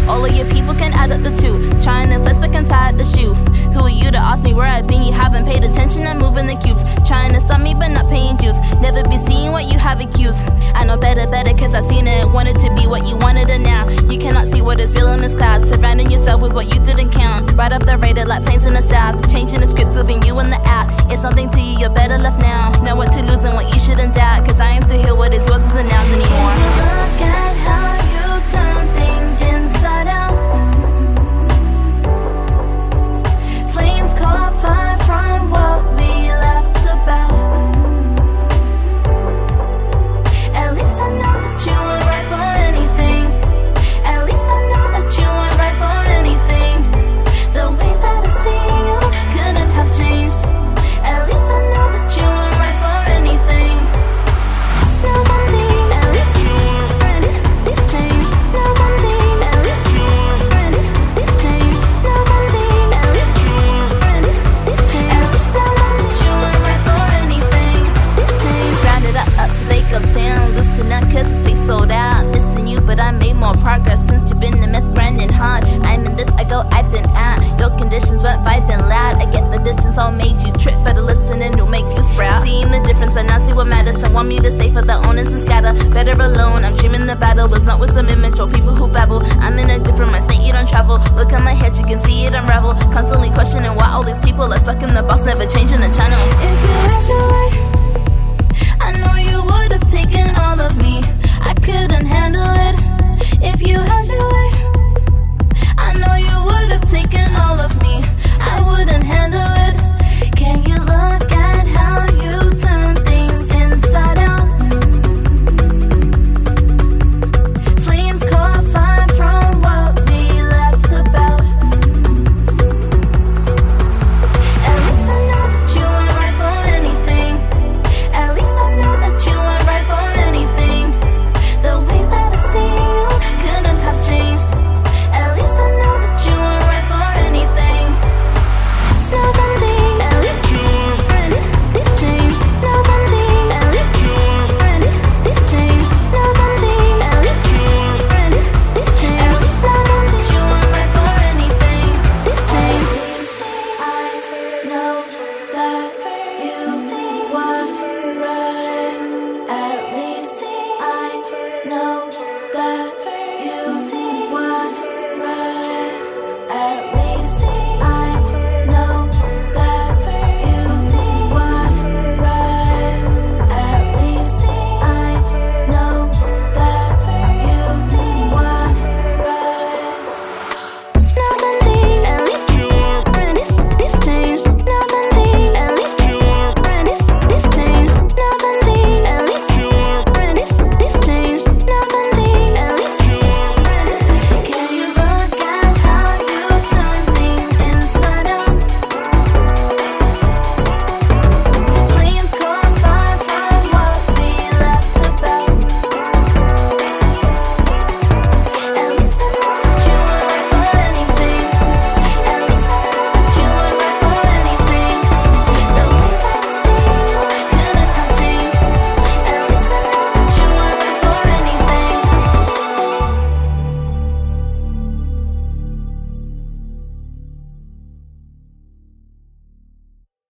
All of your people can add up the two. Trying to flex but can tie up the shoe. Who are you to ask me where I've been? You haven't paid attention, I'm moving the cubes. Trying to stop me but not paying dues. Never be seeing what you have accused. I know better cause I've seen it. Wanted to be what you wanted and now you cannot see what is real in this cloud. Surrounding yourself with what you didn't count. Right up the radar like planes in the south. Changing the script, leaving you in the out. It's something to you, you're better left now. Know what to lose and what you shouldn't doubt. Cause I am still here, what is yours isn't ours anymore. Look at how you turn things inside out. Flames caught fire from what we left about. At least I know that you weren't right for anything. At least I know that you weren't right for anything. The way that I see you couldn't have changed. At least I know that you weren't right for anything. Now one thing, at least this changed. Now one thing, at least this changed. Now one thing, at least this changed. At least I know that you weren't right for anything. This changed. Rounded up to Lake Uptown. Listen up cause this place sold out. Missing you but I made more progress since you've been a mess grinding hard. I'm in this, I go, I've been out. Your conditions weren't vibing loud. I get the distance, all made you trip. Better listen and it'll make you sprout. Seeing the difference and now see what matters. Some want me to stay for the onus and scatter. Better alone, I'm dreaming the battle was not with some immature people who babble. I'm in a different mindset, you don't travel. Look at my head, you can see it unravel. Constantly questioning why all these people are stuck in the box, never changing the channel. If you had your way, I know you would have taken all of me. I couldn't